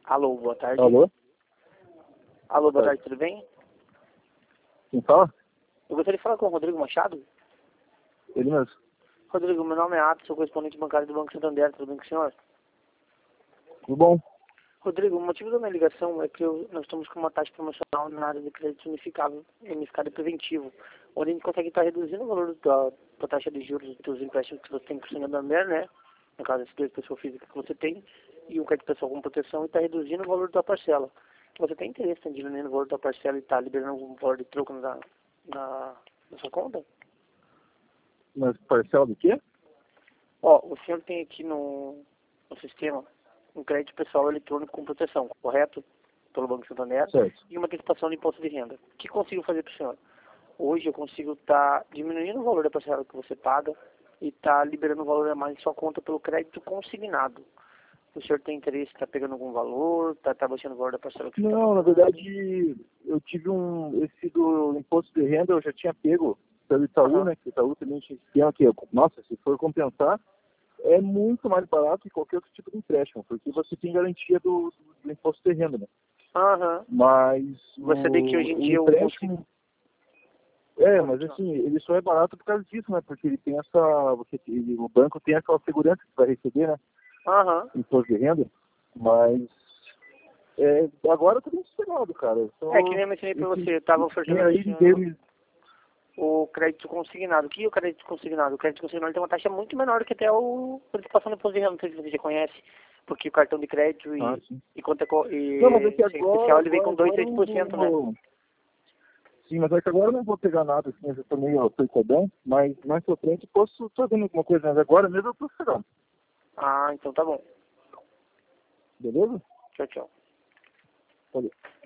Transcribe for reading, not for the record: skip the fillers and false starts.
Alô, boa tarde. Alô? Alô, boa tarde, tudo bem? Quem fala? Eu gostaria de falar com o Rodrigo Machado. Ele mesmo. Rodrigo, meu nome é Atos, sou correspondente bancário do Banco Santander, tudo bem com o senhor? Tudo bom? Rodrigo, o motivo da minha ligação é que nós estamos com uma taxa promocional na área de crédito unificado e preventivo, onde a gente consegue estar reduzindo o valor da taxa de juros dos empréstimos que você tem com o Santander, né? No caso, esse dois pessoa física que você tem, e um crédito pessoal com proteção, e está reduzindo o valor da parcela. Você tem interesse em diminuir o valor da parcela e está liberando algum valor de troco na sua conta? Mas parcela do quê? Ó, o senhor tem aqui no sistema um crédito pessoal eletrônico com proteção, correto? Pelo Banco Santander. Certo. E uma antecipação de imposto de renda. O que consigo fazer para o senhor? Hoje eu consigo estar diminuindo o valor da parcela que você paga e estar liberando o valor a mais em sua conta pelo crédito consignado. O senhor tem interesse, está pegando algum valor, está baixando o valor da parcela que você está Não, na pagando? verdade, eu tive esse do imposto de renda, eu já tinha pego pelo Itaú, Aham. né? Que o Itaú também tinha esquema que, nossa, se for compensar, é muito mais barato que qualquer outro tipo de empréstimo, porque você tem garantia do imposto de renda, né? Aham. Mas Você vê que hoje em o dia eu consigo... empréstimo, Pode mas continuar. assim, ele só é barato por causa disso, né? Porque ele tem o banco tem aquela segurança que vai receber, né? Aham. Imposto de renda, mas agora tá bem sossegado, cara. É que nem eu mencionei para você, eu estava Tem oferecendo para o aí senhor deles. o crédito consignado. O que é o crédito consignado? O crédito consignado tem uma taxa muito menor que até o participação do imposto de renda, não sei se você já conhece, porque o cartão de crédito Ah, sim. e conta Não, mas é que sem especial agora, ele vem com agora eu não 2,6%, né? vou. Sim, mas é que agora eu não vou pegar nada, assim, eu já tô meio bem, mas mais pra frente posso fazer alguma coisa, mas agora mesmo eu tô sossegado. Ah, então tá bom. Beleza? Tchau, tchau. Valeu.